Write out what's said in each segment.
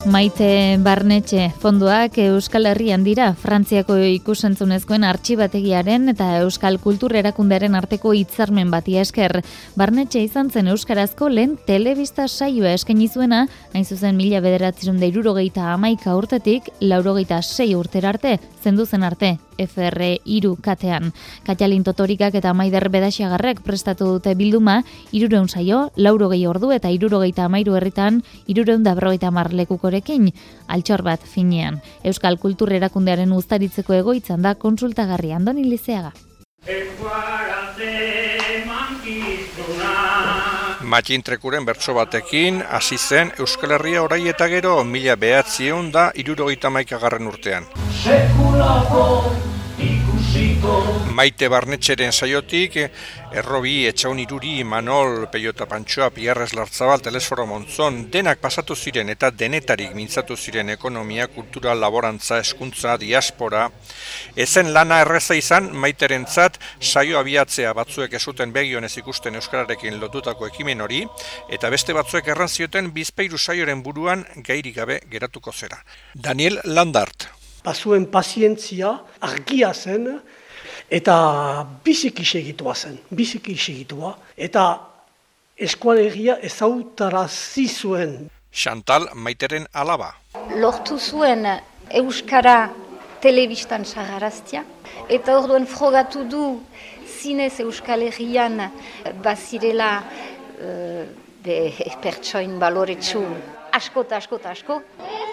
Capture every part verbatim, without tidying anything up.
Maite Barnetxe fondoak Euskal Herrian dira Frantziako ikusentzunezkoen artxibategiaren eta Euskal Kultur Erakundearen arteko hitzarmen bati esker. Barnetxe izan zen euskarazko lehen telebista saioa eskaini zuena, hain zuzen mila bederatziehun eta hirurogeita hamaika urtetik laurogeita sei urtera arte, zendu zen arte, F R hiru katean. Katalin Totorikak eta Maider Bedaxagarrek prestatu dute bilduma, hirurehun saio, laurogei ordu eta hirurogeita hamairu herritan, hirurehun eta berrogeita hamar lekukorekin, altxor bat finean. Euskal Kultur Erakundearen uztaritzeko egoitzan da kontsultagarri Andoni Lizeaga. Matxin Trekuren bertso batekin hasi zen Euskal Herria orai eta gero mila bederatziehun da hirurogeita hamaikagarren urtean. Maite Barnetxeren saiotik, Errobi, Etxaun Iruri, Manol, Peiota Pantxoa, Piarrez Lartzabal, Telesforo Montzon, denak pasatu ziren eta denetarik mintzatu ziren ekonomia, kultura, laborantza, eskuntza, diaspora. Ezen lana erreza izan, Maiterentzat saio abiatzea batzuek ezuten begionez ikusten euskararekin lotutako ekimen hori, eta beste batzuek erran zioten bizpairu saioren buruan gairik gabe geratuko zera. Daniel Landart. Bazuen pazientzia argia zen eta biziki segitua zen, biziki segitua, eta eskualegia ezautarazi zuen. Chantal Maiteren alaba. Lortu zuen euskara telebistan sagaraztia, eta orduan frogatu du zinez Euskal Herrian bazirela uh, pertsoin baloretsu asko eta asko eta asko.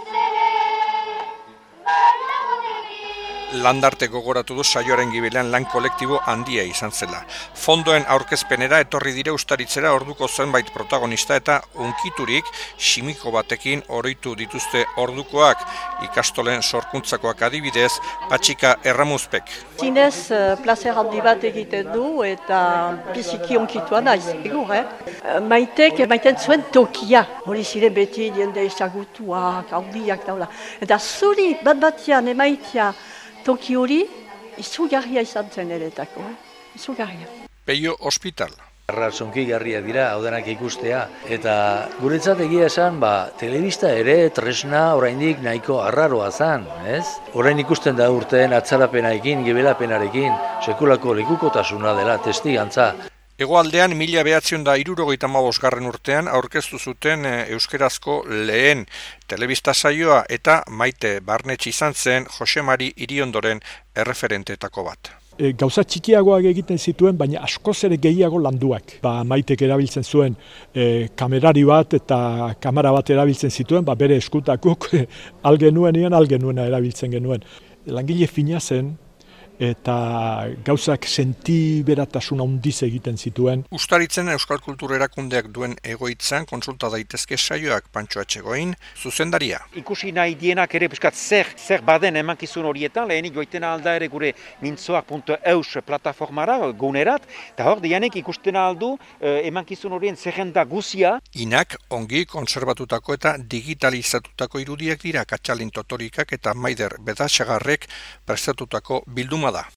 Landarte gogoratu du saioaren gibilean lan kolektibo handia izan zela. Fondoen aurkezpenera etorri dire ustaritzera orduko zenbait protagonista eta unkiturik simiko batekin oroitu dituzte ordukoak, ikastolen sorkuntzakoak adibidez, Patxika Erramuzpek. Zinez, plazer handi bat egiten du eta biziki onkitua naiz, egur, eh? Maitek, maiten zuen tokia, hori ziren beti jende ezagutuak, handiak daula. Eta zuri bat batian emaitia toki hori, izugarria izan zen eretako, eh? Izugarria. Peio Hospital. Arrazonkigarria dira, hau denak ikustea, eta guretzat egia esan, ba, telebista ere tresna oraindik nahiko arraroa zan, ez? Orain ikusten da urteen atzarapenarekin, gibelapenarekin, sekulako lekukotasuna dela testigantza. Hegoaldean mila bederatziehun eta hirurogeita hamabosgarren urtean aurkeztu zuten euskerazko lehen telebista saioa eta Maite Barnetxe izan zen Jose Mari Iriondoren erreferenteetako bat. E, gauza txikiagoak egiten zituen, baina askoz ere gehiago landuak. Ba, Maitek erabiltzen zuen e, kamerari bat eta kamera bat erabiltzen zituen, ba, bere eskutakuk algenuenian algenuena erabiltzen genuen. Langile fina zen, eta gauzak sentiberatasuna handiz egiten zituen. Ustaritzen Euskal Kultur Erakundeak duen egoitzan kontsulta daitezke saioak Pantxo Atxegoin, zuzendaria. Ikusi nahi dienak ere buskat zer, zer baden emankizun horietan, lehenik goiten alda ere gure mintzoak puntu eus plataformara, gunerat, eta hor dianek ikusten aldu eh, emankizun horien zerrenda guzia. Inak ongi konserbatutako eta digitalizatutako irudiak dira Katalin Totorikak eta Maider Bedaxagarrek prestatutako bilduma da.